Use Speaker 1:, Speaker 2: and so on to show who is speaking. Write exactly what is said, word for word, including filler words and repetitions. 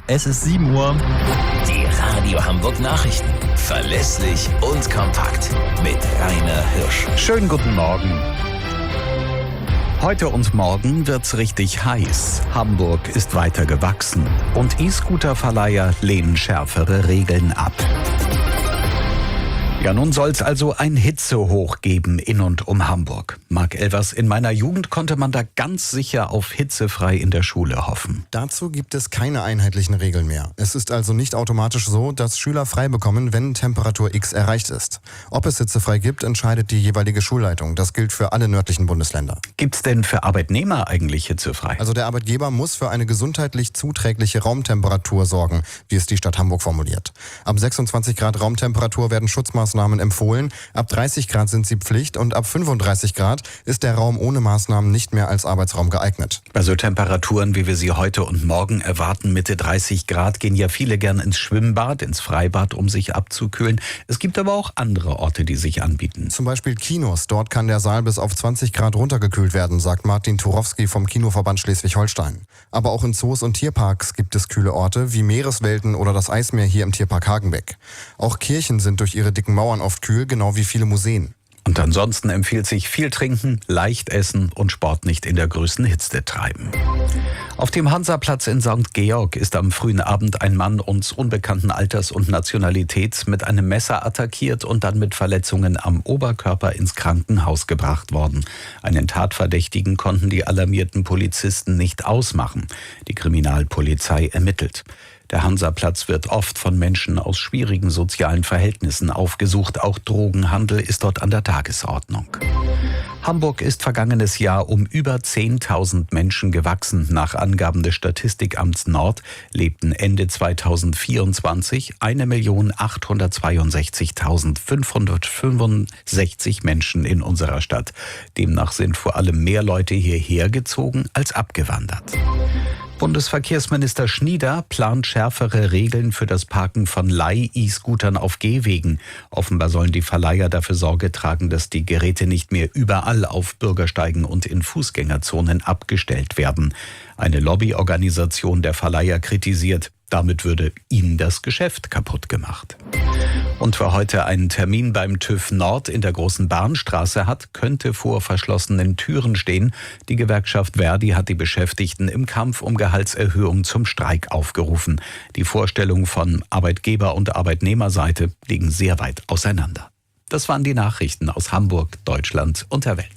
Speaker 1: Es ist sieben Uhr.
Speaker 2: Die Radio Hamburg Nachrichten. Verlässlich und kompakt. Mit Rainer Hirsch.
Speaker 3: Schönen guten Morgen. Heute und morgen wird's richtig heiß. Hamburg ist weiter gewachsen. Und E-Scooter-Verleiher lehnen schärfere Regeln ab. Ja, nun soll's also ein Hitzehoch geben in und um Hamburg. Marc Elvers, in meiner Jugend konnte man da ganz sicher auf hitzefrei in der Schule hoffen.
Speaker 4: Dazu gibt es keine einheitlichen Regeln mehr. Es ist also nicht automatisch so, dass Schüler frei bekommen, wenn Temperatur X erreicht ist. Ob es hitzefrei gibt, entscheidet die jeweilige Schulleitung. Das gilt für alle nördlichen Bundesländer.
Speaker 3: Gibt's denn für Arbeitnehmer eigentlich hitzefrei?
Speaker 4: Also der Arbeitgeber muss für eine gesundheitlich zuträgliche Raumtemperatur sorgen, wie es die Stadt Hamburg formuliert. Ab sechsundzwanzig Grad Raumtemperatur werden Schutzmaßnahmen empfohlen. Ab dreißig Grad sind sie Pflicht und ab fünfunddreißig Grad ist der Raum ohne Maßnahmen nicht mehr als Arbeitsraum geeignet.
Speaker 3: Bei so Temperaturen, wie wir sie heute und morgen erwarten, Mitte dreißig Grad, gehen ja viele gern ins Schwimmbad, ins Freibad, um sich abzukühlen. Es gibt aber auch andere Orte, die sich anbieten.
Speaker 4: Zum Beispiel Kinos. Dort kann der Saal bis auf zwanzig Grad runtergekühlt werden, sagt Martin Turowski vom Kinoverband Schleswig-Holstein. Aber auch in Zoos und Tierparks gibt es kühle Orte, wie Meereswelten oder das Eismeer hier im Tierpark Hagenbeck. Auch Kirchen sind durch ihre dicken Mauern oft kühl, genau wie viele Museen.
Speaker 3: Und ansonsten empfiehlt sich viel trinken, leicht essen und Sport nicht in der größten Hitze treiben. Auf dem Hansaplatz in Sankt Georg ist am frühen Abend ein Mann uns unbekannten Alters und Nationalität mit einem Messer attackiert und dann mit Verletzungen am Oberkörper ins Krankenhaus gebracht worden. Einen Tatverdächtigen konnten die alarmierten Polizisten nicht ausmachen. Die Kriminalpolizei ermittelt. Der Hansaplatz wird oft von Menschen aus schwierigen sozialen Verhältnissen aufgesucht. Auch Drogenhandel ist dort an der Tagesordnung. Hamburg ist vergangenes Jahr um über zehntausend Menschen gewachsen. Nach Angaben des Statistikamts Nord lebten Ende zweitausendvierundzwanzig eine Million achthundertzweiundsechzigtausendfünfhundertfünfundsechzig Menschen in unserer Stadt. Demnach sind vor allem mehr Leute hierher gezogen als abgewandert. Bundesverkehrsminister Schnieder plant schärfere Regeln für das Parken von Leih-E-Scootern auf Gehwegen. Offenbar sollen die Verleiher dafür Sorge tragen, dass die Geräte nicht mehr überall auf Bürgersteigen und in Fußgängerzonen abgestellt werden. Eine Lobbyorganisation der Verleiher kritisiert, damit würde ihnen das Geschäft kaputt gemacht. Und wer heute einen Termin beim TÜV Nord in der Großen Bahnstraße hat, könnte vor verschlossenen Türen stehen. Die Gewerkschaft Verdi hat die Beschäftigten im Kampf um Gehaltserhöhung zum Streik aufgerufen. Die Vorstellungen von Arbeitgeber- und Arbeitnehmerseite liegen sehr weit auseinander. Das waren die Nachrichten aus Hamburg, Deutschland und der Welt.